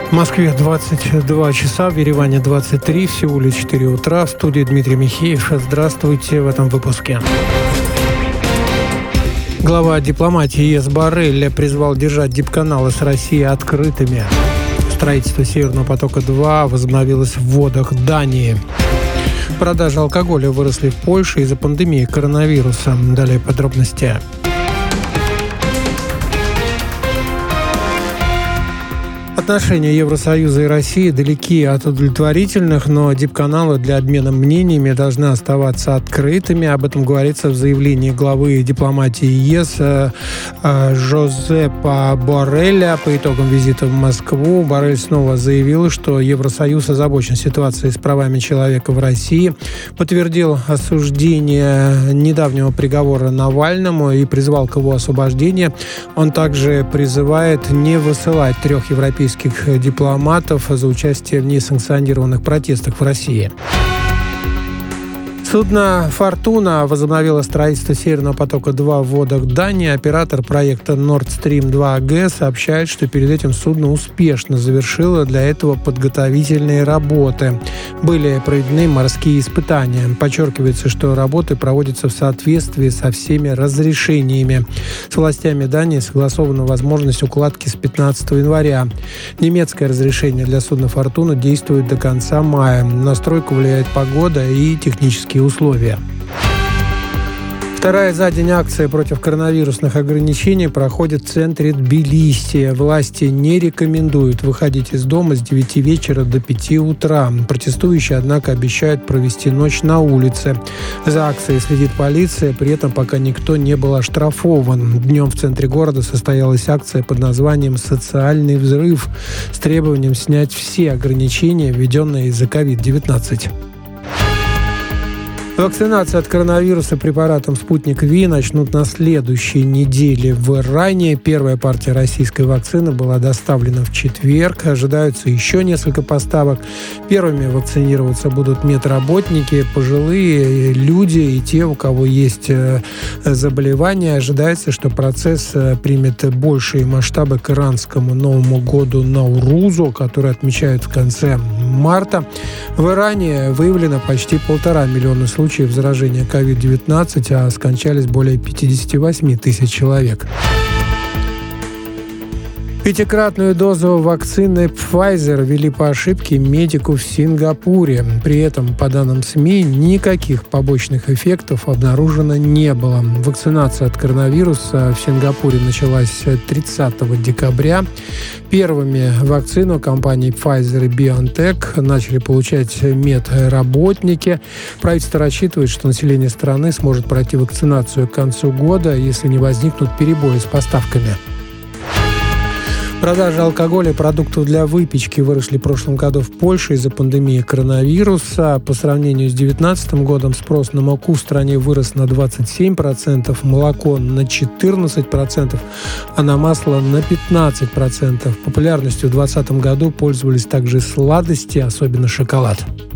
В Москве 22 часа, в Ереване 23, в Сеуле 4 утра. В студии Дмитрий Михеев. Здравствуйте в этом выпуске. Глава дипломатии ЕС Боррель призвал держать дипканалы с Россией открытыми. Строительство Северного потока-2 возобновилось в водах Дании. Продажи алкоголя выросли в Польше из-за пандемии коронавируса. Далее подробности. Отношения Евросоюза и России далеки от удовлетворительных, но дипканалы для обмена мнениями должны оставаться открытыми. Об этом говорится в заявлении главы дипломатии ЕС Жозепа Борреля по итогам визита в Москву. Боррель снова заявил, что Евросоюз озабочен ситуацией с правами человека в России, подтвердил осуждение недавнего приговора Навальному и призвал к его освобождению. Он также призывает не высылать 3 европейских дипломатов за участие в несанкционированных протестах в России. Судно «Фортуна» возобновило строительство Северного потока-2 в водах Дании. Оператор проекта Nord Stream 2 AG сообщает, что перед этим судно успешно завершило для этого подготовительные работы. Были проведены морские испытания. Подчеркивается, что работы проводятся в соответствии со всеми разрешениями. С властями Дании согласована возможность укладки с 15 января. Немецкое разрешение для судна «Фортуна» действует до конца мая. На стройку влияет погода и технические условия. Вторая за день акция против коронавирусных ограничений проходит в центре Тбилиси. Власти не рекомендуют выходить из дома с 9 вечера до 5 утра. Протестующие, однако, обещают провести ночь на улице. За акцией следит полиция, при этом пока никто не был оштрафован. Днем в центре города состоялась акция под названием «Социальный взрыв» с требованием снять все ограничения, введенные из-за COVID-19. Вакцинацию от коронавируса препаратом «Спутник Ви» начнут на следующей неделе в Иране. Первая партия российской вакцины была доставлена в четверг. Ожидаются еще несколько поставок. Первыми вакцинироваться будут медработники, пожилые люди и те, у кого есть заболевания. Ожидается, что процесс примет большие масштабы к иранскому Новому году Наурузу, который отмечают в конце марта. В Иране выявлено почти 1,5 миллиона случаев заражения COVID-19, а скончались более 58 тысяч человек. 5-кратную дозу вакцины Pfizer ввели по ошибке медику в Сингапуре. При этом, по данным СМИ, никаких побочных эффектов обнаружено не было. Вакцинация от коронавируса в Сингапуре началась 30 декабря. Первыми вакцину компании Pfizer и BioNTech начали получать медработники. Правительство рассчитывает, что население страны сможет пройти вакцинацию к концу года, если не возникнут перебои с поставками. Продажи алкоголя и продуктов для выпечки выросли в прошлом году в Польше из-за пандемии коронавируса. По сравнению с 2019 годом спрос на муку в стране вырос на 27%, молоко на 14%, а на масло на 15%. Популярностью в 2020 году пользовались также сладости, особенно шоколад.